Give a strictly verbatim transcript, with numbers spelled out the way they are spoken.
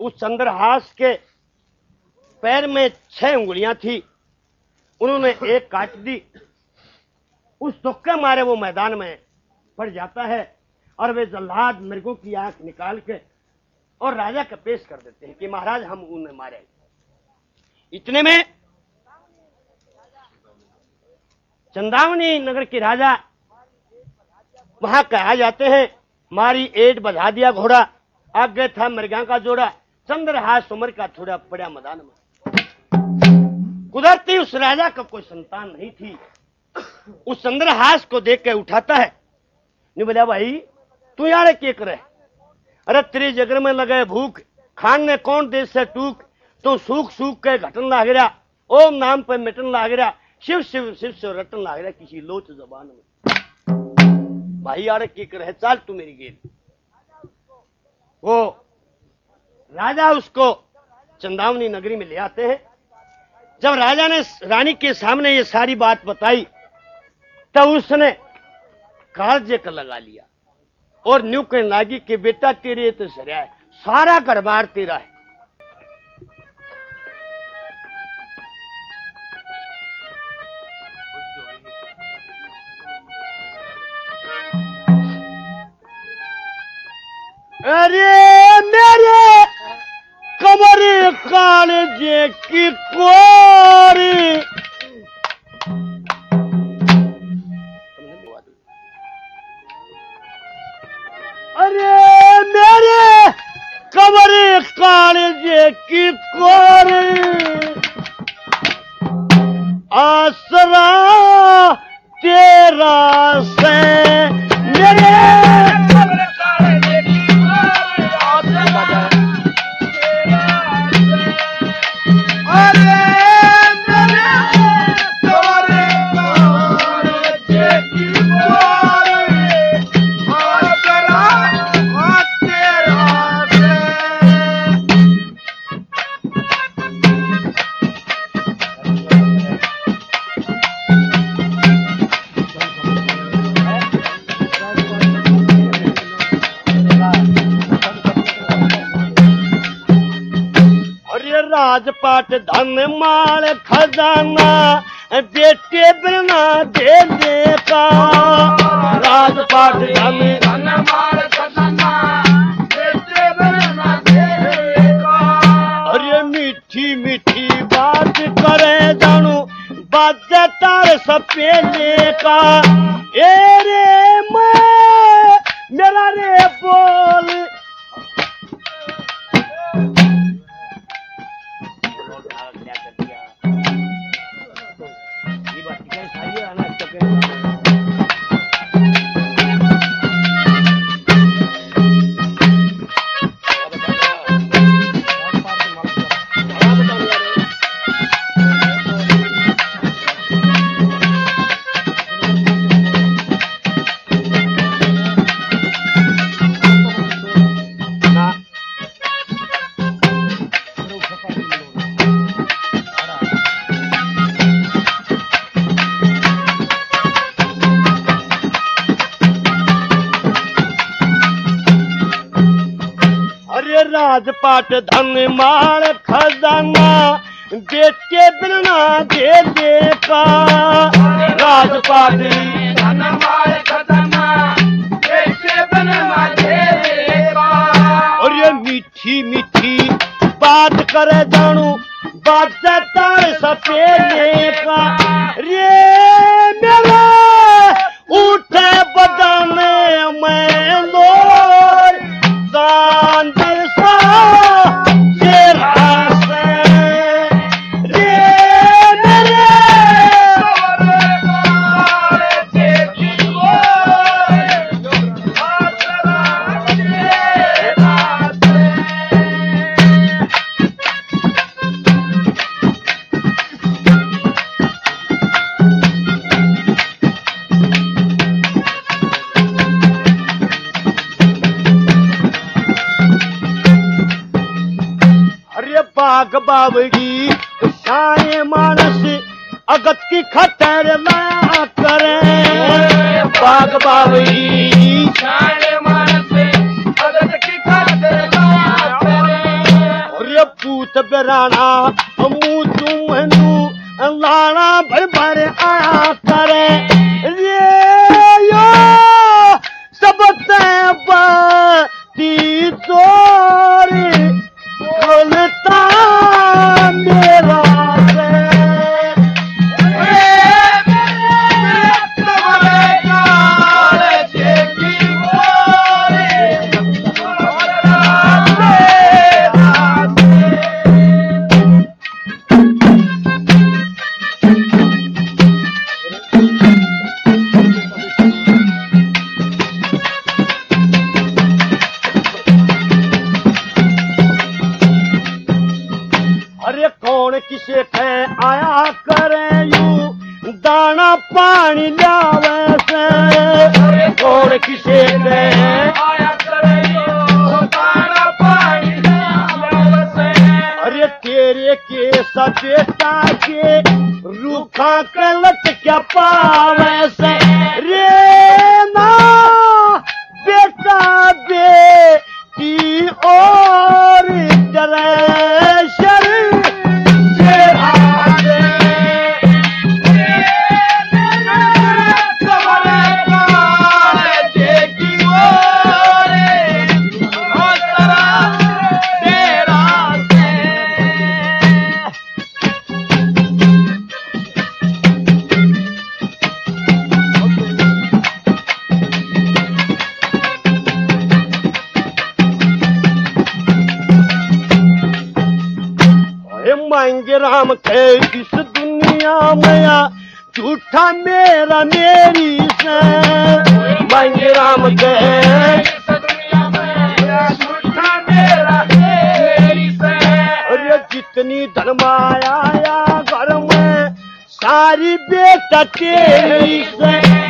उस चंद्रहास के पैर में छह उंगलियां थी, उन्होंने एक काट दी। उस दुख के मारे वो मैदान में पड़ जाता है और वे जल्लाद मृगों की आंख निकाल के और राजा का पेश कर देते हैं कि महाराज हम उन्हें मारे। इतने में चंदावनी नगर के राजा वहां कहा जाते हैं, मारी एट बधा दिया घोड़ा, आगे था मृगा का जोड़ा, चंद्रहास उमर का छोड़ा पड़ा मैदान में। कुदरती उस राजा का कोई संतान नहीं थी। उस चंद्रहास को देख के उठाता है, नहीं बोला भाई तू यार क्या करे, अरे तेरी जगर में लगे भूख, खान ने कौन देश से टूक, तो सूख सूख के घटन लाग रहा, ओम नाम पे मिटन लाग रहा, शिव शिव शिव शिव रटन लाग रहा किसी लोच जबान में। भाई यार क्या करे, चाल तू मेरी गेल। वो राजा उसको चंदावनी नगरी में ले आते हैं। जब राजा ने रानी के सामने ये सारी बात बताई तो उसने कालजे का लगा लिया और न्यू कहने लगी कि बेटा तेरे तो सरिया है, सारा घर बार तेरा है। अरे मेरे कमरे कालजे की कोरी, अरे मेरे कमरे कालजे की कोरी, आसरा तेरा से मेरे राजपाट धन माल खजाना बेटे बिना दे देगा, राजपाट धन धन माल खजाना बेटे बिना दे देगा। अरे मीठी मीठी बात करे जानू बाजे तार सपेले का, ए रे मैं मेरा रे बोल राजपाट धन माल खजाना बेटे बिना दे देगा, राजपाट धन माल खजाना बेटे बिना दे देगा। और ये मीठी मीठी बात करे जानू बाजा तार सपेले का, रे मेरा उठे बदने में लोर चांद बाग बावड़ी सारे मानस अगत की खतर ना करे, बाग बावड़ी सारे मानस अगत की खतर ना करे। सूत बेराना मुँह तुमनु लाना भर भर आया करे रे यो सब ती चोरी खोलता मेरा किसे थे आया करे यू दाना पानी लावे से कौन किसे थे आया करे यू दाना पानी लावे से अरे तेरे के सपेटा के रूखा के लट क्या पावे से रे ना बेटा बेटी और डरे शरीर मांगे राम के इस दुनिया में झूठा मेरा मेरी से मांगे राम के इस दुनिया में झूठा मेरा मेरी से अरे जितनी धन माया घर में सारी बेटा तेरी से